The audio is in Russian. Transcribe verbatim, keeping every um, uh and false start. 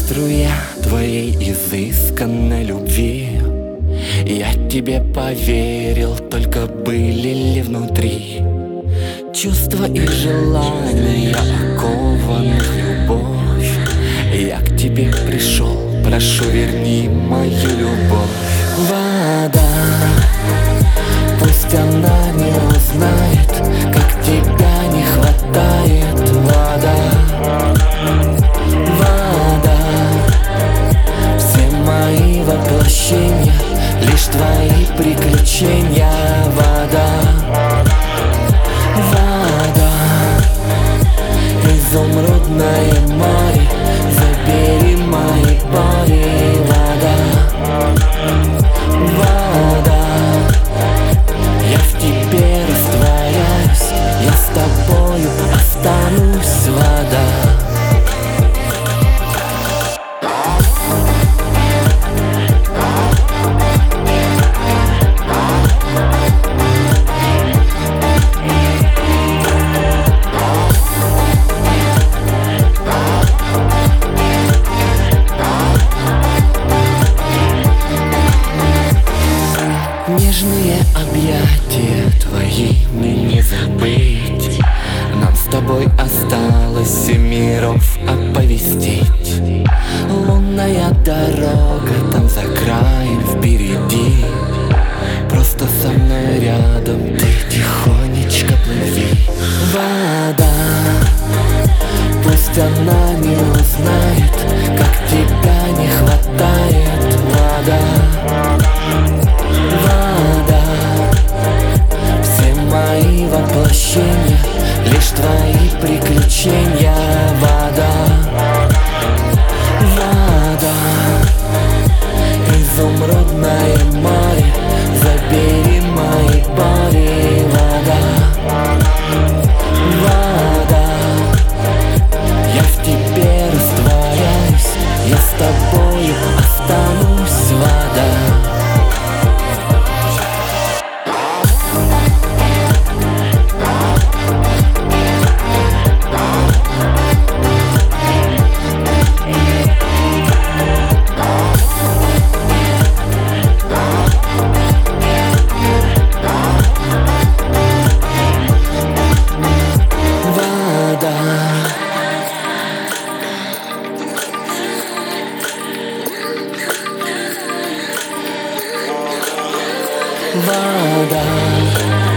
струя твоей изысканной любви. Я тебе поверил, только были ли внутри чувства и желания, окованных любовь. Я к тебе пришел, прошу, верни мою любовь. Вода, пусть она не узнает, как тебя не хватает. Вода, вода, все мои воплощения, лишь твои приключения. Вода, вода, изумрудное море, забери мои боли. Вода, вода, я в тебе растворяюсь, я с тобою останусь. Вода, нежные объятия твои мне не забыть. Нам с тобой осталось семь миров оповестить. Лунная дорога там за краем впереди. Просто со мной рядом ты тихонечко плыви. Вода, пусть она не узнает, как тебя не хватает. Вода, вода, все мои воплощения, лишь твои приключения. Вода, вода, изумрудное море, забери мои боли. Вода, вода, я в тебе растворяюсь, я с тобою останусь. Вода, вода,